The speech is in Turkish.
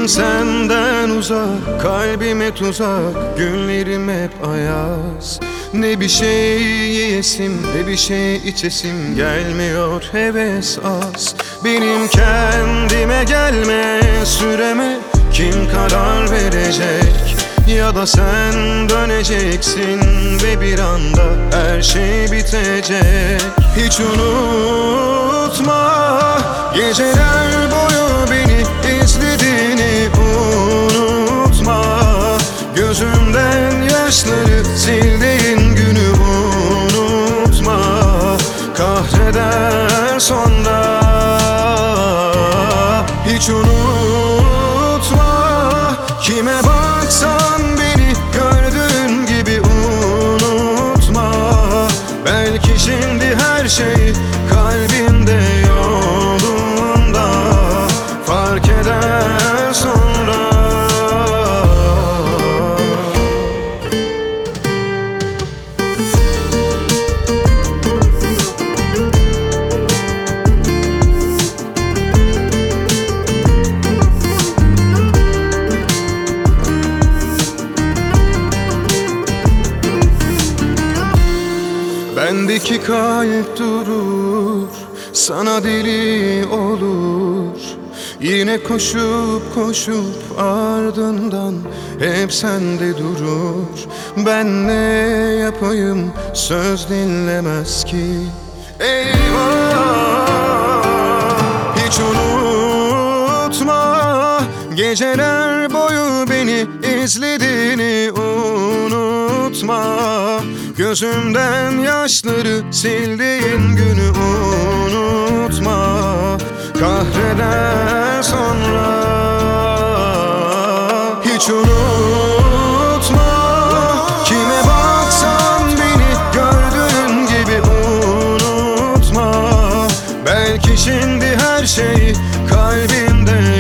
Evim senden uzak, kalbime tuzak, günlerim hep ayaz. Ne bir şey yiyesim, ne bir şey içesim gelmiyor, heves az. Benim kendime gelme süreme kim karar verecek? Ya da sen döneceksin ve bir anda her şey bitecek. Hiç unutma, geceler boyu beni izlediğini unutma. Gözümden yaşları sildiğin günü unutma. Kahreder sonra. Hiç unutma, kime baksan beni gördüğün gibi unutma. Belki şimdi her şey kalbinde yolunda, fark eder sonra. Bendeki kalp durur, sana deli olur. Yine koşup koşup ardından hep sende durur. Ben ne yapayım, söz dinlemez ki. Eyvah! Hiç unutma, geceler boyu beni izlediğini unutma. Gözümden yaşları sildiğin günü unutma. Kahreder sonra. Hiç unutma, kime baksan beni gördüğün gibi unutma. Belki şimdi her şey kalbinde